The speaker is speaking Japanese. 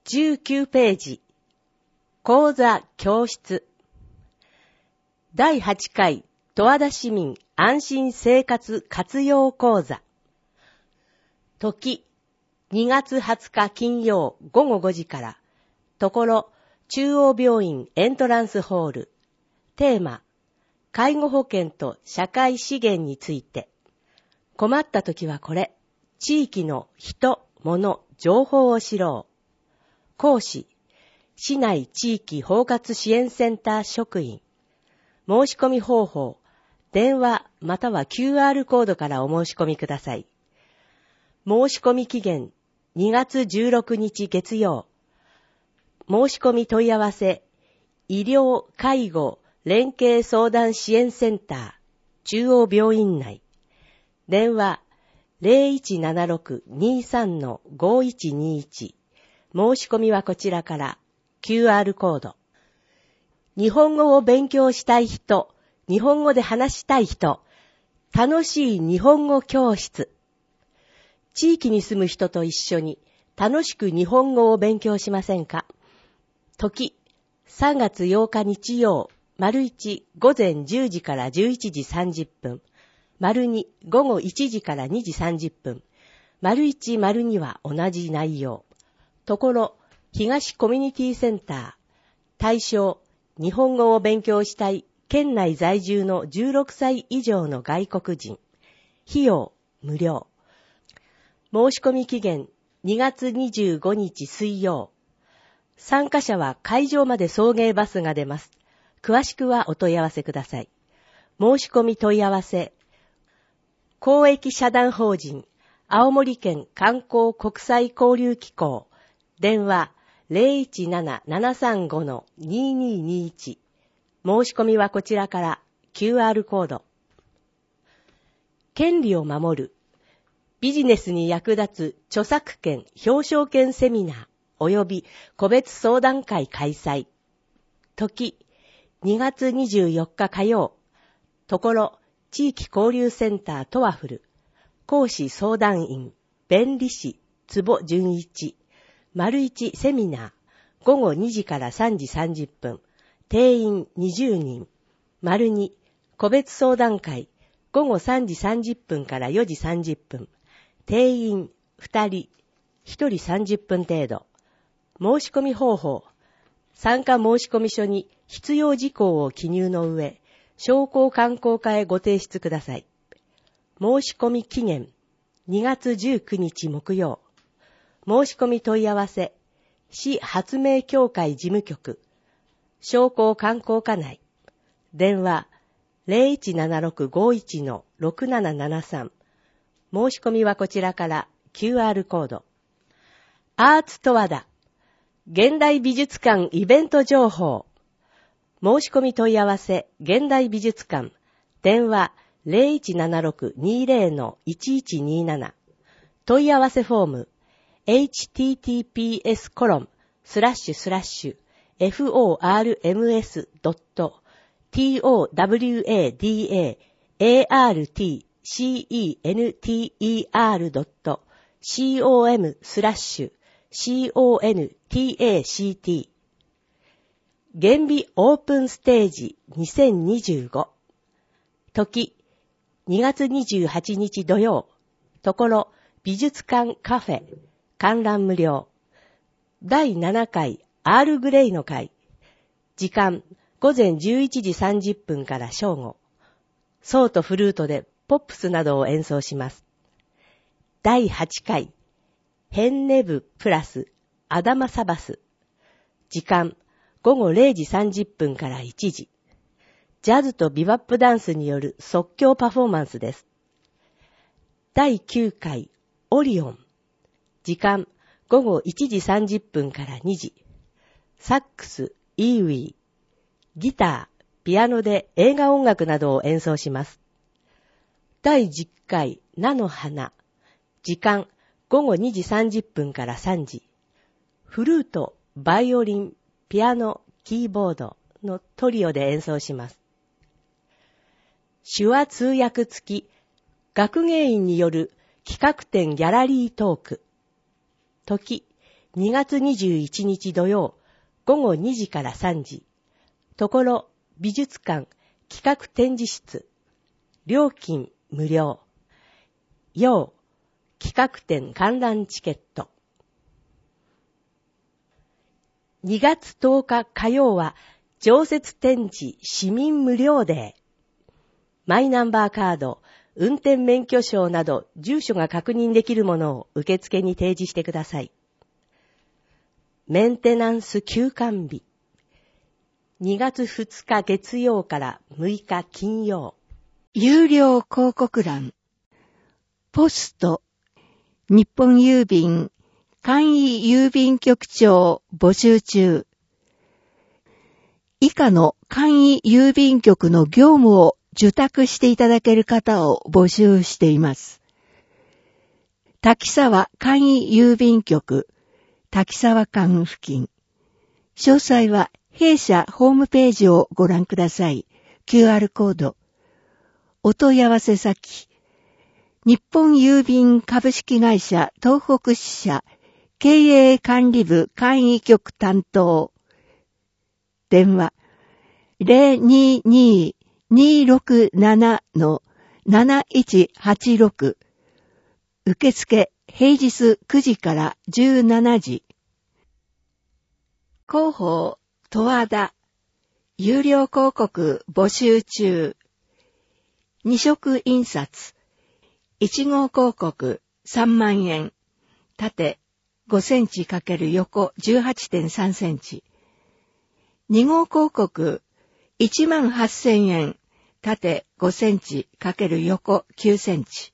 19ページ、講座教室。第8回十和田市民安心生活活用講座。時、2月20日金曜午後5時から、ところ、中央病院エントランスホール。テーマ、介護保険と社会資源について。困った時はこれ、地域の人、物、情報を知ろう。講師、市内地域包括支援センター職員。申し込み方法、電話または QR コードからお申し込みください。申し込み期限、2月16日月曜。申し込み問い合わせ、医療・介護連携相談支援センター、中央病院内。電話 0176-23-5121。申し込みはこちらから。QR コード。日本語を勉強したい人、日本語で話したい人、楽しい日本語教室。地域に住む人と一緒に楽しく日本語を勉強しませんか？時、3月8日日曜、丸1午前10時から11時30分、丸2午後1時から2時30分、丸1丸2は同じ内容。ところ、東コミュニティセンター、対象、日本語を勉強したい県内在住の16歳以上の外国人。費用、無料。申し込み期限、2月25日水曜。参加者は会場まで送迎バスが出ます。詳しくはお問い合わせください。申し込み問い合わせ。公益社団法人、青森県観光国際交流機構。電話 017-735-2221。申し込みはこちらから。QR コード。権利を守る。ビジネスに役立つ著作権表彰権セミナー及び個別相談会開催。時、2月24日火曜。ところ、地域交流センタートワフル。講師相談員、弁理士、坪淳一。丸1セミナー。午後2時から3時30分。定員20人。丸2個別相談会。午後3時30分から4時30分。定員2人。1人30分程度。申し込み方法。参加申込書に必要事項を記入の上、商工観光課へご提出ください。申し込み期限。2月19日木曜。申し込み問い合わせ。市発明協会事務局。商工観光課内。電話 0176-51-6773。申し込みはこちらから。QR コード。アーツ十和田。現代美術館イベント情報。申し込み問い合わせ。現代美術館。電話 0176-20-1127。問い合わせフォーム。https://forms.towadacent.com/contakt。原美オープンステージ2025。時、2月28日土曜。ところ、美術館カフェ。観覧無料。第7回アールグレイの会。時間、午前11時30分から正午。ソーとフルートでポップスなどを演奏します。第8回ヘンネブプラスアダマサバス。時間、午後0時30分から1時。ジャズとビバップダンスによる即興パフォーマンスです。第9回オリオン。時間、午後1時30分から2時。サックス、イーウィー、ギター、ピアノで映画音楽などを演奏します。第10回菜の花。時間、午後2時30分から3時。フルート、バイオリン、ピアノ、キーボードのトリオで演奏します。手話通訳付き、学芸員による企画展ギャラリートーク。時、 2月21日土曜午後2時から3時、ところ美術館企画展示室、料金無料、要企画展観覧チケット。2月10日火曜は常設展示市民無料デー。マイナンバーカード、運転免許証など住所が確認できるものを受付に提示してください。メンテナンス休館日。2月2日月曜から6日金曜。 有料広告欄。ポスト。日本郵便簡易郵便局長募集中。以下の簡易郵便局の業務を受託していただける方を募集しています。滝沢簡易郵便局、滝沢間付近。詳細は弊社ホームページをご覧ください。QR コード。お問い合わせ先。日本郵便株式会社東北支社経営管理部簡易局担当。電話 022-267-7186 受付平日9時から17時。広報十和田有料広告募集中。2色印刷1号広告3万円縦5センチ×横 18.3 センチ。2号広告1万8000円縦5センチ×横9センチ。